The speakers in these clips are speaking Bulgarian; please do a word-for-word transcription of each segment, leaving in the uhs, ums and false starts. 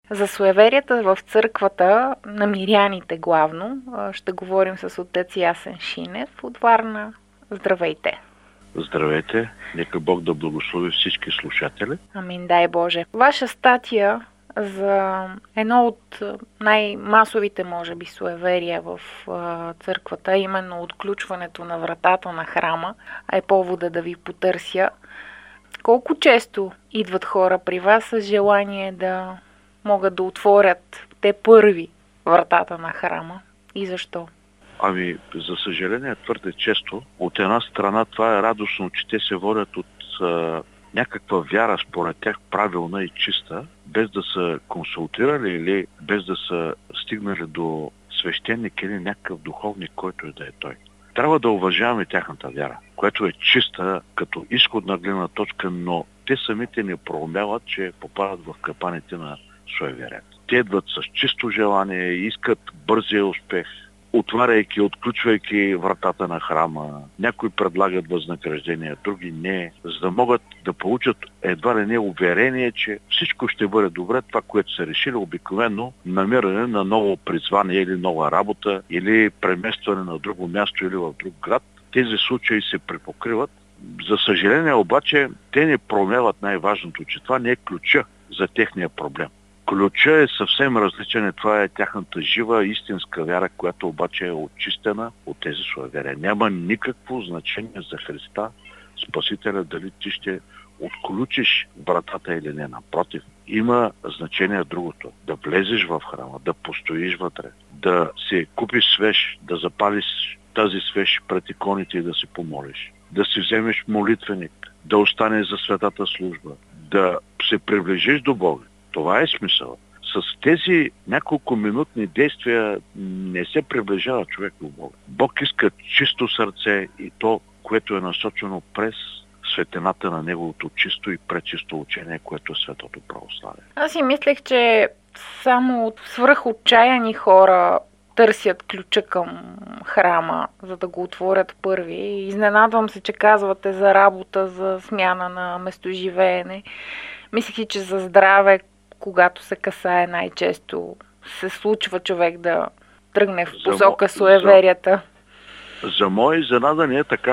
За суеверията в църквата, на миряните главно, ще говорим с отец Ясен Шинев от Варна. Здравейте! Здравейте! Нека Бог да благослови всички слушатели. Амин, дай Боже! Ваша статия за едно от най-масовите, може би, суеверия в църквата, именно отключването на вратата на храма, е повода да ви потърся. Колко често идват хора при вас с желание да могат да отворят те първи вратата на храма и защо? Ами, за съжаление, твърде често. От една страна това е радостно, че те се водят от а, някаква вяра, според тях правилна и чиста, без да са консултирали или без да са стигнали до свещеник или някакъв духовник, който и да е той. Трябва да уважаваме тяхната вяра, която е чиста като изходна гледна точка, но те самите не проумяват, че попадат в капаните на суеверието. Те идват с чисто желание, искат бързия успех, отваряйки, отключвайки вратата на храма. Някои предлагат възнаграждения, други не, за да могат да получат едва ли не уверение, че всичко ще бъде добре. Това, което са решили, обикновено намиране на ново призвание или нова работа, или преместване на друго място или в друг град. Тези случаи се припокриват. За съжаление обаче, те не проумяват най-важното, че това не е ключа за техния проблем. Ключа е съвсем различен и това е тяхната жива, истинска вяра, която обаче е очистена от тези суеверия. Няма никакво значение за Христа, Спасителя, дали ти ще отключиш вратата или не. Напротив, има значение другото. Да влезеш в храма, да постоиш вътре, да си купиш свеж, да запалиш тази свеж пред иконите и да се помолиш, да си вземеш молитвеник, да останеш за светата служба, да се приближиш до Бога. Това е смисъл. С тези няколко минутни действия не се приближава човек до Бога. Бог иска чисто сърце и то, което е насочено през светлината на неговото чисто и пречисто учение, което е светото православие. Аз си мислех, че само от свръхотчаяни хора търсят ключа към храма, за да го отворят първи. Изненадвам се, че казвате за работа, за смяна на местоживеене. Мислех, че за здраве, когато се касае, най-често се случва човек да тръгне в посока за, суеверията. За, за мое изненада не е така.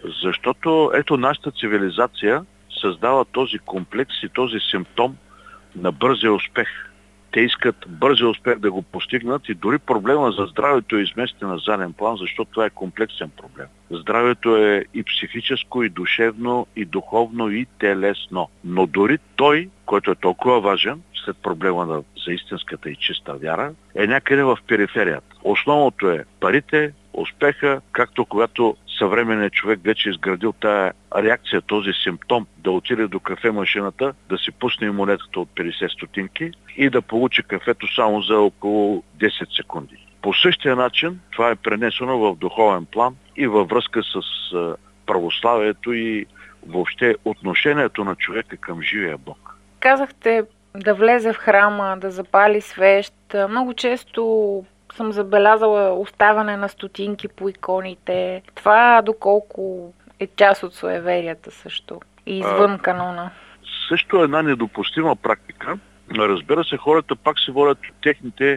Защото ето нашата цивилизация създава този комплекс и този симптом на бързия успех. Те искат бързия успех да го постигнат и дори проблема за здравето е изместен на заден план, защото това е комплексен проблем. Здравето е и психическо, и душевно, и духовно, и телесно. Но дори той, който е толкова важен, след проблема на, за истинската и чиста вяра, е някъде в периферията. Основното е парите, успеха, както когато съвременният човек вече изградил тая реакция, този симптом, да отиде до кафе-машината, да си пусне монетата от петдесет стотинки и да получи кафето само за около десет секунди. По същия начин това е пренесено в духовен план и във връзка с православието и въобще отношението на човека към живия Бог. Казахте да влезе в храма, да запали свещ. Много често съм забелязала оставяне на стотинки по иконите. Това доколко е част от суеверията също и извън канона? Също е една недопустима практика. Разбира се, хората пак се водят от техните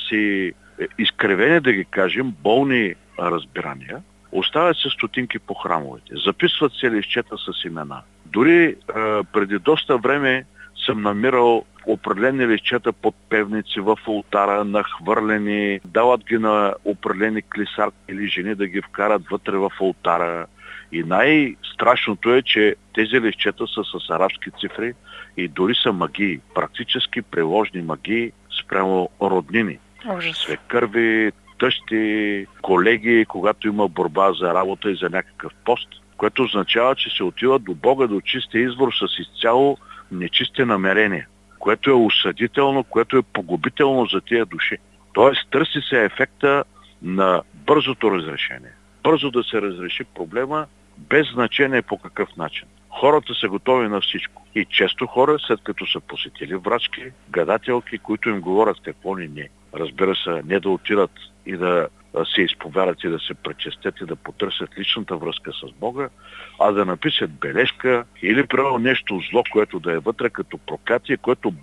си изкривени, да ги кажем, болни разбирания. Оставят се стотинки по храмовете. Записват се листчета с имена. Дори е, преди доста време съм намирал определени листчета под певници в олтара, нахвърлени, дават ги на определени клисарки или жени да ги вкарат вътре в олтара. И най-страшното е, че тези листчета са с арабски цифри и дори са магии, практически приложни магии спрямо роднини. Свекърви, тъщи, колеги, когато има борба за работа и за някакъв пост, което означава, че се отива до Бога, до чистия извор с изцяло нечисти намерения, което е осъдително, което е погубително за тия души. Тоест, търси се ефекта на бързото разрешение. Бързо да се разреши проблема, без значение по какъв начин. Хората са готови на всичко. И често хора, след като са посетили врачки, гадателки, които им говорят какво ли не. Разбира се, не да отидат и да се изповядат и да се пречестят и да потърсят личната връзка с Бога, а да напишат бележка или правилно нещо зло, което да е вътре като проклятие, което Бог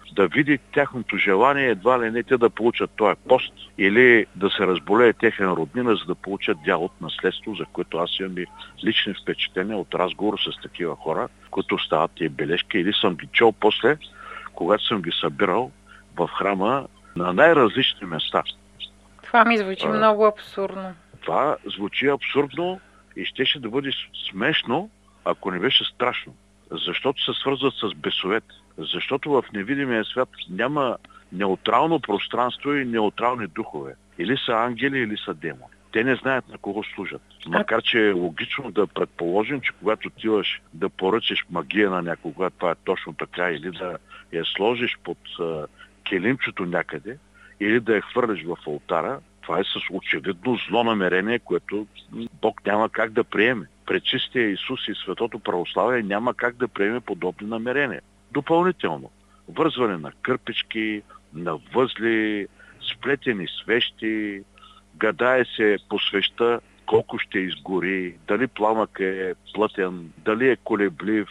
да види тяхното желание, едва ли не те да получат този пост или да се разболее техен роднина, за да получат дял от наследство, за което аз имам и лични впечатления от разговор с такива хора, които стават тия бележки, или съм ги чел после, когато съм ги събирал в храма на най-различни места. Това ми звучи а, много абсурдно. Това звучи абсурдно и щеше да бъде смешно, ако не беше страшно. Защото се свързват с бесовете. Защото в невидимия свят няма неутрално пространство и неутрални духове. Или са ангели, или са демони. Те не знаят на кого служат. Макар че е логично да предположим, че когато отиваш да поръчаш магия на някога, това е точно така, или да я сложиш под а, келимчето някъде, или да я хвърлиш в олтара, това е с очевидно зло намерение, което Бог няма как да приеме. Пречистия Исус и Светото православие няма как да приеме подобни намерения. Допълнително, вързване на кърпички, на възли, сплетени свещи, гадае се по свеща колко ще изгори, дали пламък е плътен, дали е колеблив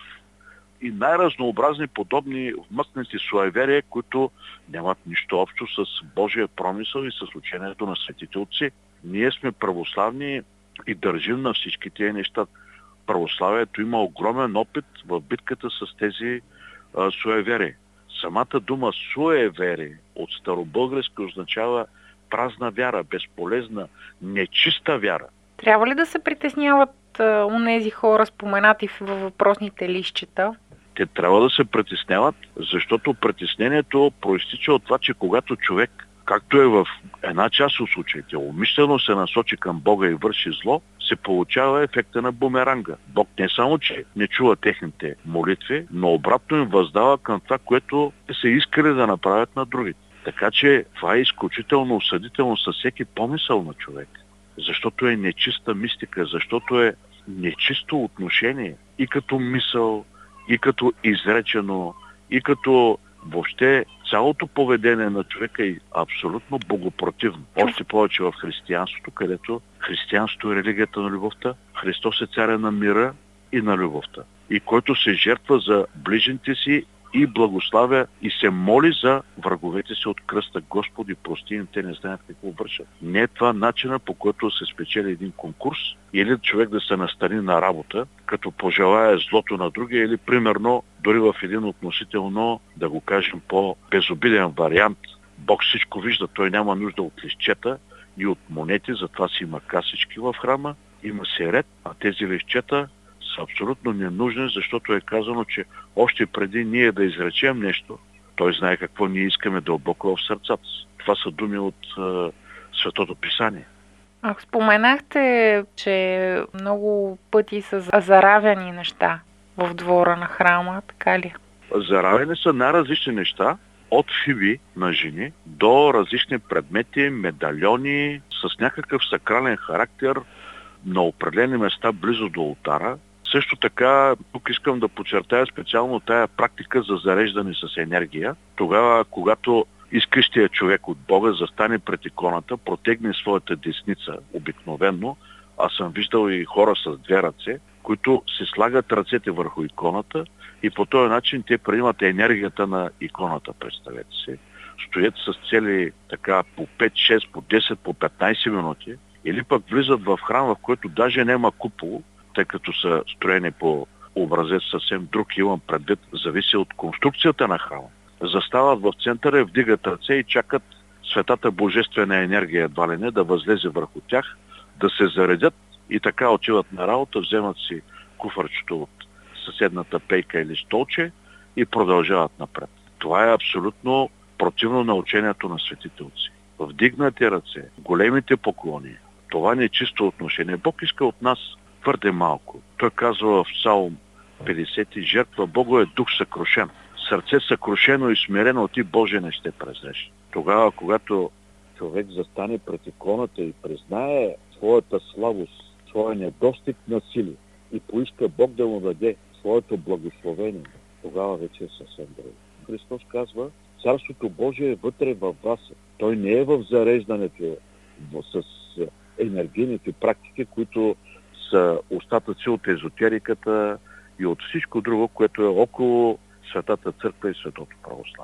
и най-разнообразни подобни вмъкнати суеверия, които нямат нищо общо с Божия промисъл и с учението на светите отци. Ние сме православни и държим на всички тези неща. Православието има огромен опит в битката с тези а, суеверия. Самата дума суеверие от старобългарски означава празна вяра, безполезна, нечиста вяра. Трябва ли да се притесняват а, унези хора, споменати във въпросните листчета? Те трябва да се притесняват, защото притеснението проистича от това, че когато човек, както е в една част от случаите, умишлено се насочи към Бога и върши зло, се получава ефекта на бумеранга. Бог не само, че не чува техните молитви, но обратно им въздава към това, което са искали да направят на другите. Така че това е изключително осъдително със всеки помисъл на човек. Защото е нечиста мистика, защото е нечисто отношение и като мисъл, и като изречено, и като въобще цялото поведение на човека е абсолютно богопротивно. Още повече в християнството, където християнството е религията на любовта, Христос е царя на мира и на любовта. И който се жертва за ближните си и благославя и се моли за враговете си от кръста. Господи, прости им, те не знаят какво вършат. Не е това начина, по който се спечели един конкурс или човек да се настани на работа, като пожелая злото на другия или примерно дори в един относително, да го кажем, по-безобиден вариант. Бог всичко вижда, той няма нужда от листчета и от монети, затова си има касички в храма, има си ред, а тези листчета са абсолютно ненужни, защото е казано, че още преди ние да изречем нещо, той знае какво ние искаме дълбоко в сърцата си. Това са думи от е, Светото Писание. Ах, споменахте, че много пъти са заравяни неща в двора на храма, така ли? Заравяни са най-различни неща, от фиби на жени до различни предмети, медальони с някакъв сакрален характер на определени места близо до олтара. Също така, тук искам да подчертая специално тая практика за зареждане с енергия. Тогава, когато искащия човек от Бога застане пред иконата, протегне своята десница обикновенно, аз съм виждал и хора с две ръце, които се слагат ръцете върху иконата и по този начин те приемат енергията на иконата, представете си. Стоят с цели така по пет, шест, по десет, по петнайсет минути или пък влизат в храм, в който даже няма купол, тъй като са строени по образец съвсем друг, имам предвид, зависи от конструкцията на храма. Застават в центъра, вдигат ръце и чакат светата божествена енергия, едва ли не, да възлезе върху тях, да се заредят и така отиват на работа, вземат си куфарчето от съседната пейка или столче и продължават напред. Това е абсолютно противно на учението на светите отци. Вдигнати ръце, големите поклони, това не е чисто отношение. Бог иска от нас твърде малко. Той казва в Псалом петдесет: жертва Богу е дух съкрушен. Сърце съкрушено и смирено ти, Боже, не ще презреш. Тогава, когато човек застане пред иконата и признае своята слабост, своя недостиг на сили и поиска Бог да му даде своето благословение, тогава вече е съвсем друго. Христос казва: Царството Божие е вътре във вас. Той не е в зареждането с енергийните практики, които са остатъци от езотериката и от всичко друго, което е около Светата църква и Светото православие.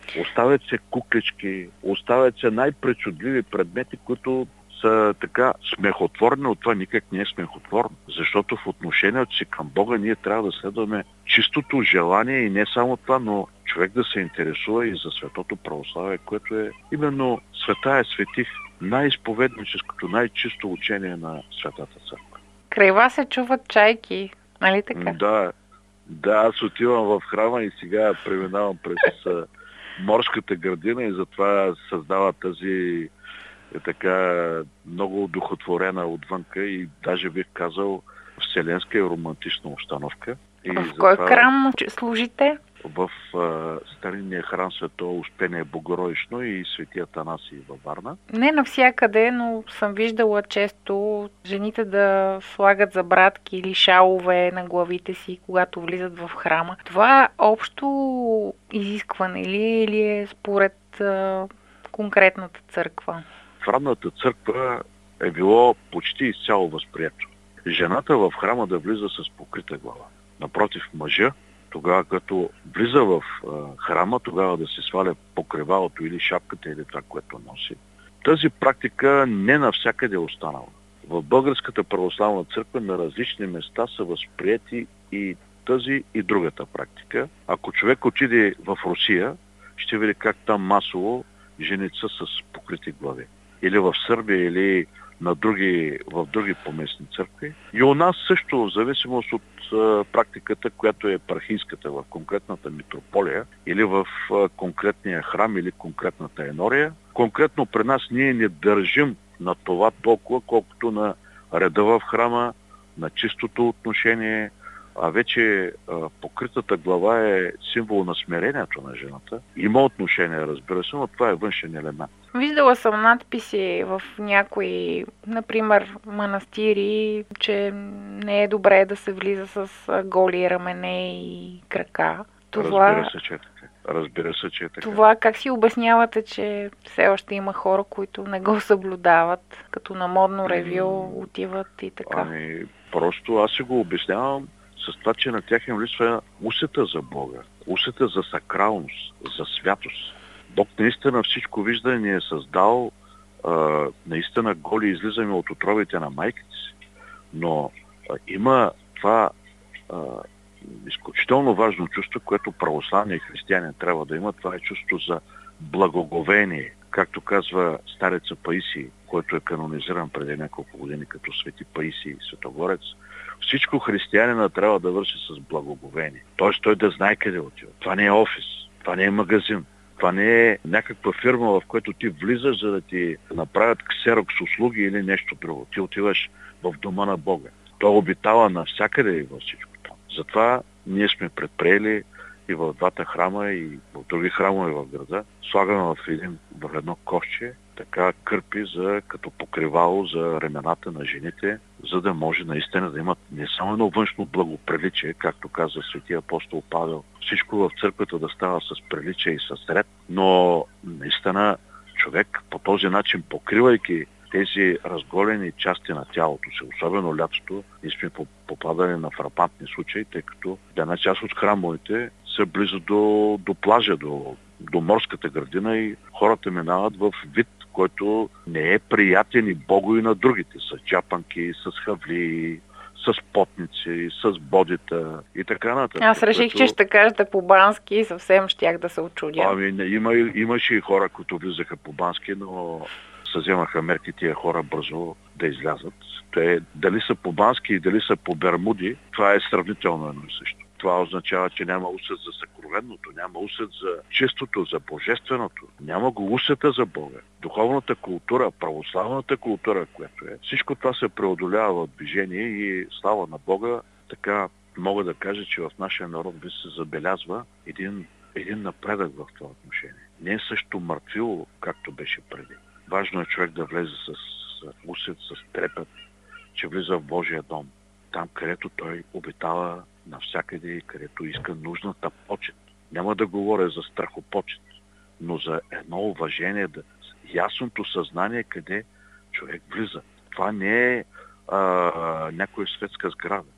Оставят се куклички, оставят се най-пречудливи предмети, които са така смехотворни, от това никак не е смехотворно. Защото в отношението си към Бога ние трябва да следваме чистото желание и не само това, но човек да се интересува и за светото православие, което е именно света е светих, най-изповедническото, най-чисто учение на Светата църква. Край вас се чуват чайки, нали така? Да, да, аз отивам в храма и сега преминавам през а, морската градина и затова създава тази е така много одухотворена отвънка и даже бих казал вселенска и романтична обстановка. И в кой храм служите? В а, старинния храм Свето Успение Богородично и Светия Атанасий във Варна. Не навсякъде, но съм виждала често жените да слагат забрадки или шалове на главите си, когато влизат в храма. Това е общо изискване ли или е според а, конкретната църква? В ранната църква е било почти изцяло възприето. Жената в храма да влиза с покрита глава. Напротив, мъжа, тогава като влиза в а, храма, тогава да се сваля покривалото или шапката или това, което носи. Тази практика не навсякъде е останала. В Българската православна църква на различни места са възприети и тази и другата практика. Ако човек отиде в Русия, ще види как там масово жените са с покрити глави. Или в Сърбия, или на други, в други поместни църкви. И у нас също, в зависимост от а, практиката, която е епархийската в конкретната митрополия, или в а, конкретния храм, или конкретната енория. Конкретно при нас ние не държим на това толкова, колкото на реда в храма, на чистото отношение, а вече а, покритата глава е символ на смирението на жената. Има отношение, разбира се, но това е външен елемент. Виждала съм надписи в някои, например, манастири, че не е добре да се влиза с голи рамене и крака. Това... Разбира се, че е така. Разбира се, че е така. Това как си обяснявате, че все още има хора, които не го съблюдават, като на модно ревю отиват и така? Ами, просто аз си го обяснявам с това, че на тях им липсва усета за Бога, усета за сакралност, за святост. Бог наистина всичко вижда и ни е създал, а, наистина голи излизаме от отровите на майките си. Но а, има това а, изключително важно чувство, което православният християнин трябва да има. Това е чувство за благоговение. Както казва стареца Паисий, който е канонизиран преди няколко години като свети Паисий Светогорец, всичко християнина трябва да върши с благоговение. Тоест той да знае къде отива. Това не е офис, това не е магазин. Това не е някаква фирма, в която ти влизаш, за да ти направят ксерокс услуги или нещо друго. Ти отиваш в дома на Бога. Той обитава навсякъде и във всичко това. Затова ние сме предприели и в двата храма, и в други храмове в града, слагаме в, един, в едно кошче така кърпи за, като покривало за ремената на жените, за да може наистина да имат не само едно външно благоприличие, както каза светия апостол Павел, всичко в църквата да става с приличие и с ред, но наистина човек по този начин, покривайки тези разголени части на тялото си, особено лятото, ние сме попадали на фрапантни случаи, тъй като една част от храмовете са близо до, до плажа, до, до морската градина и хората минават в вид, който не е приятен и Богу и на другите, с чапанки, с хавли, с потници, с бодита и така нататък. Аз реших, което... че ще кажете по-бански и съвсем щях да се очудя. Ами, не, има, имаше и хора, които влизаха по-бански, но се вземаха мерки тия хора бързо да излязат. Те, дали са по-бански и дали са по бермуди, това е сравнително едно и също. Това означава, че няма усет за съкровенното, няма усет за чистото, за божественото. Няма го усета за Бога. Духовната култура, православната култура, която е, всичко това се преодолява в движение и слава на Бога. Така мога да кажа, че в нашия народ би се забелязва един, един напредък в това отношение. Не е също мъртвило, както беше преди. Важно е човек да влезе с усет, с трепет, че влиза в Божия дом. Там, където той обитава навсякъде и където иска нужната почет. Няма да говоря за страхопочет, но за едно уважение, да, ясното съзнание къде човек влиза. Това не е а, някоя светска сграда.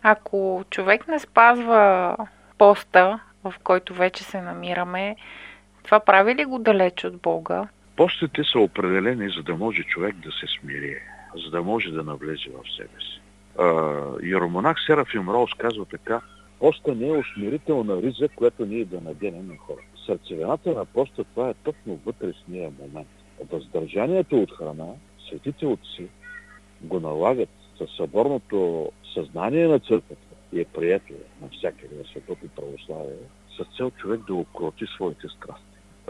Ако човек не спазва поста, в който вече се намираме, Това прави ли го далеч от Бога? Постите са определени, за да може човек да се смири, за да може да навлезе в себе си. Иеромонах Серафим Роуз казва така: поста не е усмирителна риза, която ние да наденем на хората. Сърцевината на поста, това е точно вътрешния момент. Въздържанието от храна, светите отци го налагат със съборното съзнание на църквата и е прието навсякъде на светото православие, с цел човек да укроти своите страсти.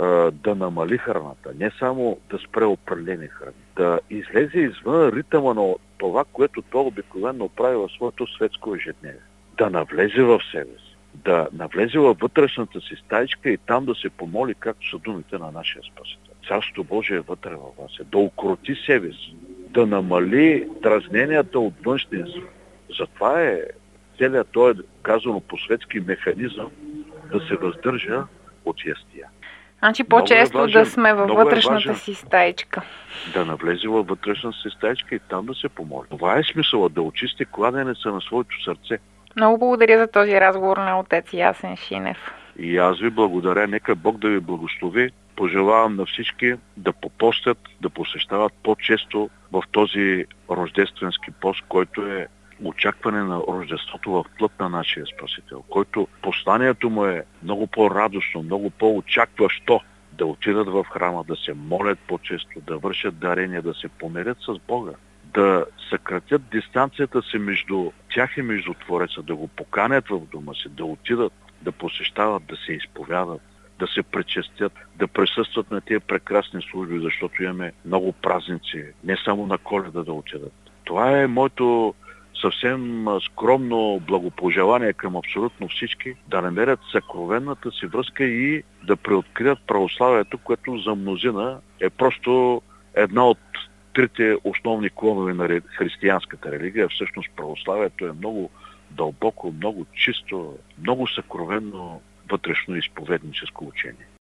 Да намали храната, не само да спре определени храни, да излезе извън ритъма на това, което той обикновено прави в своето светско ежедневие. Да навлезе в себе си, да навлезе във вътрешната си стаичка и там да се помоли, както са думите на нашия Спасител. Царството Божие е вътре във вас, е да укроти себе си, да намали дразненията от външния свят. Затова е целият той, казано по светски, механизъм да се въздържа от ястия. Значи по-често е важен, да сме във вътрешната е си стаичка. Да навлезе във вътрешната си стаичка и там да се помоли. Това е смисълът, да очисти кладенеца на своето сърце. Много благодаря за този разговор на отец Ясен Шинев. И аз ви благодаря. Нека Бог да ви благослови. Пожелавам на всички да попостят, да посещават по-често в този рождественски пост, който е очакване на Рождеството в плът на нашия Спасител, който посланието му е много по-радостно, много по-очакващо да отидат в храма, да се молят по-често, да вършат дарения, да се помирят с Бога, да съкратят дистанцията си между тях и между Твореца, да го поканят в дома си, да отидат, да посещават, да се изповядат, да се причестят, да присъстват на тия прекрасни служби, защото имаме много празници, не само на Коледа да отидат. Това е моето съвсем скромно благопожелание към абсолютно всички, да намерят съкровенната си връзка и да преоткрият православието, което за мнозина е просто една от трите основни клонове на християнската религия. Всъщност православието е много дълбоко, много чисто, много съкровенно вътрешно изповедническо учение.